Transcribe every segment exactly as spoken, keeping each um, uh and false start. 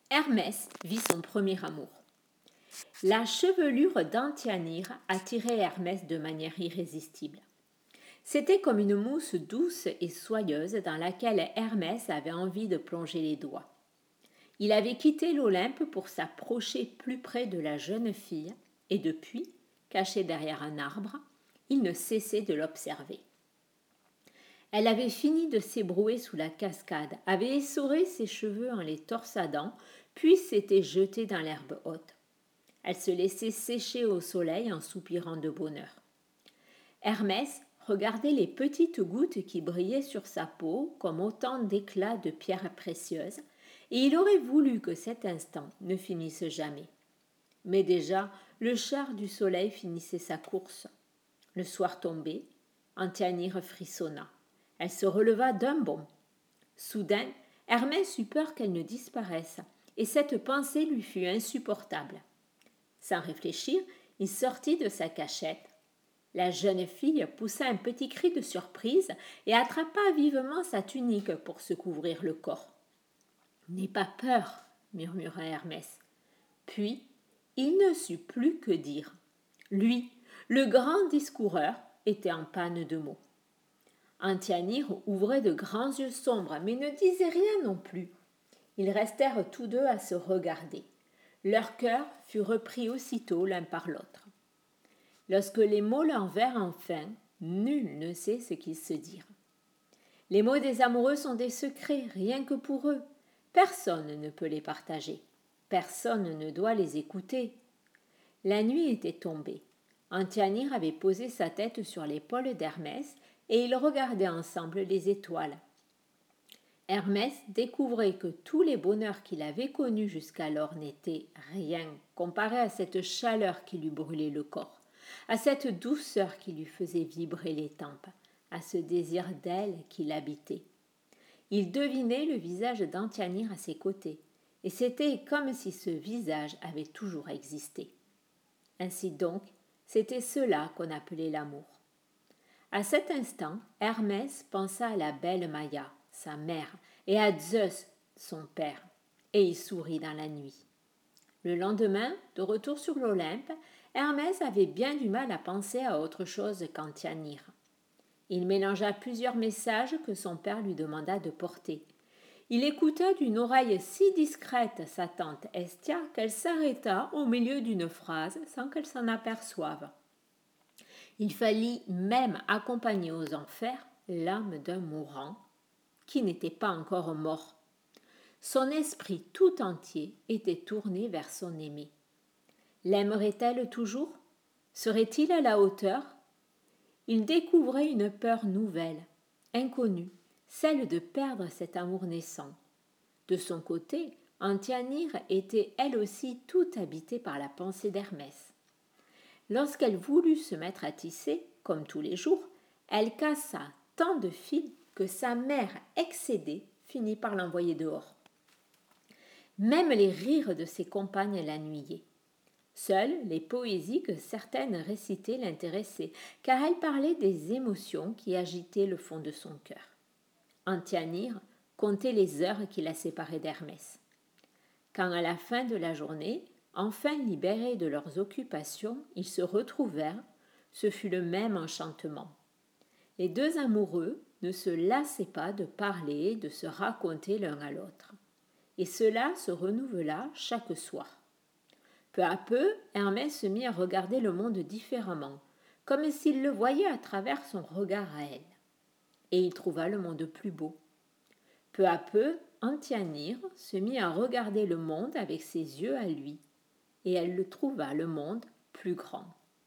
Hermès vit son premier amour. La chevelure d'Antianire attirait Hermès de manière irrésistible. C'était comme une mousse douce et soyeuse dans laquelle Hermès avait envie de plonger les doigts. Il avait quitté l'Olympe pour s'approcher plus près de la jeune fille et depuis, caché derrière un arbre, il ne cessait de l'observer. Elle avait fini de s'ébrouer sous la cascade, avait essoré ses cheveux en les torsadant, puis s'était jetée dans l'herbe haute. Elle se laissait sécher au soleil en soupirant de bonheur. Hermès regardait les petites gouttes qui brillaient sur sa peau comme autant d'éclats de pierres précieuses, et il aurait voulu que cet instant ne finisse jamais. Mais déjà, le char du soleil finissait sa course. Le soir tombait, Antianire frissonna. Elle se releva d'un bond. Soudain, Hermès eut peur qu'elle ne disparaisse, et cette pensée lui fut insupportable. Sans réfléchir, il sortit de sa cachette. La jeune fille poussa un petit cri de surprise et attrapa vivement sa tunique pour se couvrir le corps. « N'aie pas peur, » murmura Hermès. Puis, il ne sut plus que dire. Lui, le grand discoureur, était en panne de mots. Antianire ouvrait de grands yeux sombres, mais ne disait rien non plus. Ils restèrent tous deux à se regarder. Leur cœur fut repris aussitôt l'un par l'autre. Lorsque les mots leur vinrent enfin, nul ne sait ce qu'ils se dirent. Les mots des amoureux sont des secrets, rien que pour eux. Personne ne peut les partager. Personne ne doit les écouter. La nuit était tombée. Antianire avait posé sa tête sur l'épaule d'Hermès et ils regardaient ensemble les étoiles. Hermès découvrait que tous les bonheurs qu'il avait connus jusqu'alors n'étaient rien comparé à cette chaleur qui lui brûlait le corps, à cette douceur qui lui faisait vibrer les tempes, à ce désir d'elle qui l'habitait. Il devinait le visage d'Antianire à ses côtés, et c'était comme si ce visage avait toujours existé. Ainsi donc, c'était cela qu'on appelait l'amour. À cet instant, Hermès pensa à la belle Maïa, sa mère, et à Zeus, son père, et il sourit dans la nuit. Le lendemain, de retour sur l'Olympe, Hermès avait bien du mal à penser à autre chose qu'Antianire. Il mélangea plusieurs messages que son père lui demanda de porter. Il écouta d'une oreille si discrète sa tante Hestia qu'elle s'arrêta au milieu d'une phrase sans qu'elle s'en aperçoive. Il fallut même accompagner aux enfers l'âme d'un mourant qui n'était pas encore mort. Son esprit tout entier était tourné vers son aimée. L'aimerait-elle toujours? Serait-il à la hauteur? Il découvrait une peur nouvelle, inconnue, celle de perdre cet amour naissant. De son côté, Antianire était elle aussi toute habitée par la pensée d'Hermès. Lorsqu'elle voulut se mettre à tisser, comme tous les jours, elle cassa tant de fils que sa mère, excédée, finit par l'envoyer dehors. Même les rires de ses compagnes l'ennuyaient. Seules les poésies que certaines récitaient l'intéressaient, car elles parlaient des émotions qui agitaient le fond de son cœur. Antianire comptait les heures qui la séparaient d'Hermès. Quand à la fin de la journée, enfin libérés de leurs occupations, ils se retrouvèrent, ce fut le même enchantement. Les deux amoureux ne se lassaient pas de parler, de se raconter l'un à l'autre. Et cela se renouvela chaque soir. Peu à peu, Hermès se mit à regarder le monde différemment, comme s'il le voyait à travers son regard à elle. Et il trouva le monde plus beau. Peu à peu, Antianire se mit à regarder le monde avec ses yeux à lui, et elle le trouva le monde plus grand.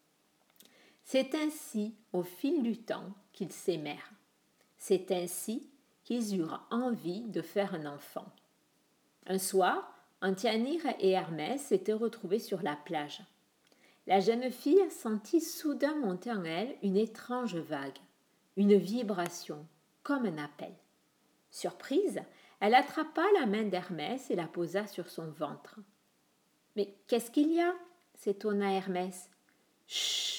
C'est ainsi, au fil du temps, qu'ils s'aimèrent. C'est ainsi qu'ils eurent envie de faire un enfant. Un soir, Antianire et Hermès s'étaient retrouvés sur la plage. La jeune fille sentit soudain monter en elle une étrange vague, une vibration, comme un appel. Surprise, elle attrapa la main d'Hermès et la posa sur son ventre. « Mais qu'est-ce qu'il y a » s'étonna Hermès. « Chut »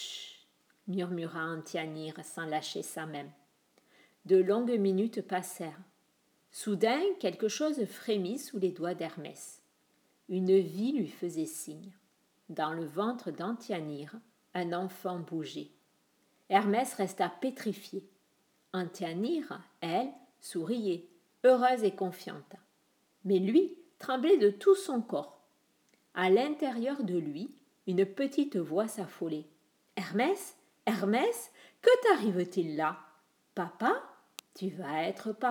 murmura Antianire sans lâcher sa main. De longues minutes passèrent. Soudain, quelque chose frémit sous les doigts d'Hermès. une vie lui faisait signe. Dans le ventre d'Antianire, un enfant bougeait. Hermès resta pétrifié. Antianire, elle, souriait, heureuse et confiante. Mais lui tremblait de tout son corps. À l'intérieur de lui, une petite voix s'affolait. « Hermès, Hermès, que t'arrive-t-il là ? Papa ? Tu vas être papa ?»